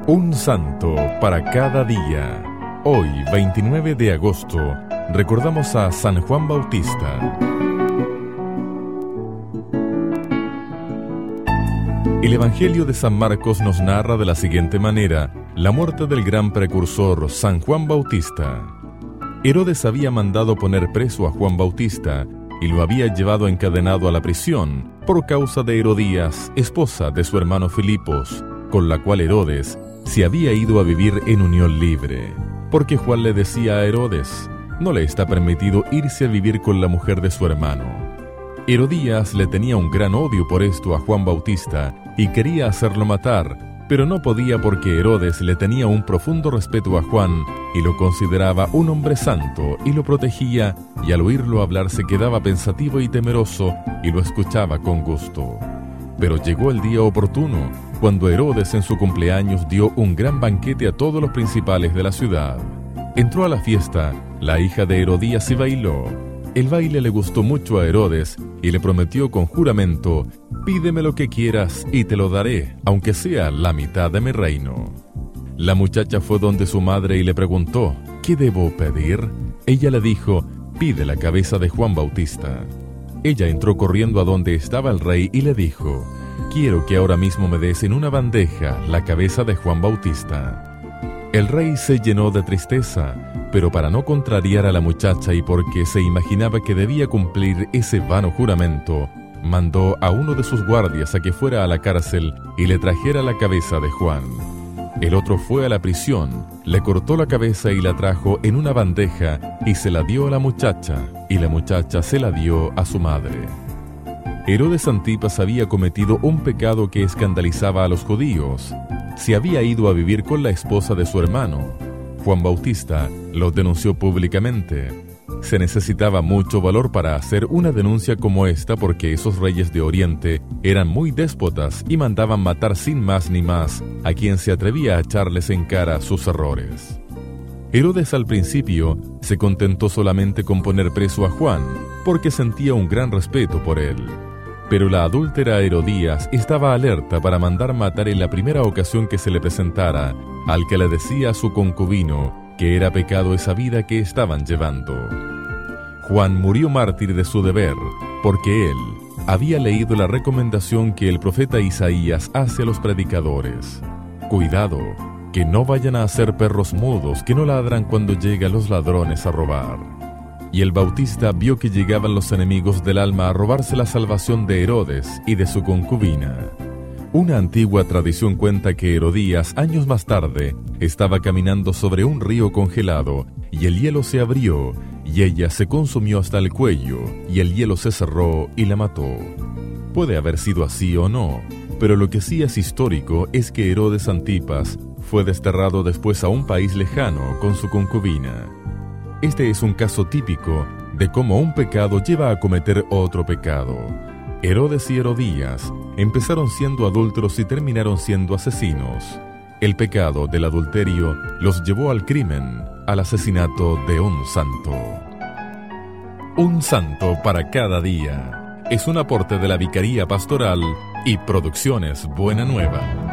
Un santo para cada día. Hoy, 29 de agosto, recordamos a San Juan Bautista. El Evangelio de San Marcos nos narra de la siguiente manera la muerte del gran precursor San Juan Bautista. Herodes había mandado poner preso a Juan Bautista y lo había llevado encadenado a la prisión por causa de Herodías, esposa de su hermano Filipos, con la cual Herodes se había ido a vivir en unión libre. Porque Juan le decía a Herodes: no le está permitido irse a vivir con la mujer de su hermano. Herodías le tenía un gran odio por esto a Juan Bautista y quería hacerlo matar, pero no podía porque Herodes le tenía un profundo respeto a Juan y lo consideraba un hombre santo y lo protegía, y al oírlo hablar se quedaba pensativo y temeroso y lo escuchaba con gusto. Pero llegó el día oportuno, cuando Herodes en su cumpleaños dio un gran banquete a todos los principales de la ciudad. Entró a la fiesta la hija de Herodías y bailó. El baile le gustó mucho a Herodes y le prometió con juramento: pídeme lo que quieras y te lo daré, aunque sea la mitad de mi reino. La muchacha fue donde su madre y le preguntó: ¿qué debo pedir? Ella le dijo: pide la cabeza de Juan Bautista. Ella entró corriendo a donde estaba el rey y le dijo: quiero que ahora mismo me des en una bandeja la cabeza de Juan Bautista. El rey se llenó de tristeza, pero para no contrariar a la muchacha y porque se imaginaba que debía cumplir ese vano juramento, mandó a uno de sus guardias a que fuera a la cárcel y le trajera la cabeza de Juan. El otro fue a la prisión, le cortó la cabeza y la trajo en una bandeja y se la dio a la muchacha, y la muchacha se la dio a su madre. Herodes Antipas había cometido un pecado que escandalizaba a los judíos. Se había ido a vivir con la esposa de su hermano. Juan Bautista lo denunció públicamente. Se necesitaba mucho valor para hacer una denuncia como esta, porque esos reyes de Oriente eran muy déspotas y mandaban matar sin más ni más a quien se atrevía a echarles en cara sus errores. Herodes al principio se contentó solamente con poner preso a Juan, porque sentía un gran respeto por él. Pero la adúltera Herodías estaba alerta para mandar matar en la primera ocasión que se le presentara al que le decía a su concubino que era pecado esa vida que estaban llevando. Juan murió mártir de su deber, porque él había leído la recomendación que el profeta Isaías hace a los predicadores: cuidado, que no vayan a ser perros mudos que no ladran cuando llegan los ladrones a robar. Y el Bautista vio que llegaban los enemigos del alma a robarse la salvación de Herodes y de su concubina. Una antigua tradición cuenta que Herodías, años más tarde, estaba caminando sobre un río congelado, y el hielo se abrió, y ella se consumió hasta el cuello, y el hielo se cerró y la mató. Puede haber sido así o no, pero lo que sí es histórico es que Herodes Antipas fue desterrado después a un país lejano con su concubina. Este es un caso típico de cómo un pecado lleva a cometer otro pecado. Herodes y Herodías empezaron siendo adúlteros y terminaron siendo asesinos. El pecado del adulterio los llevó al crimen, al asesinato de un santo. Un santo para cada día. Es un aporte de la Vicaría Pastoral y Producciones Buena Nueva.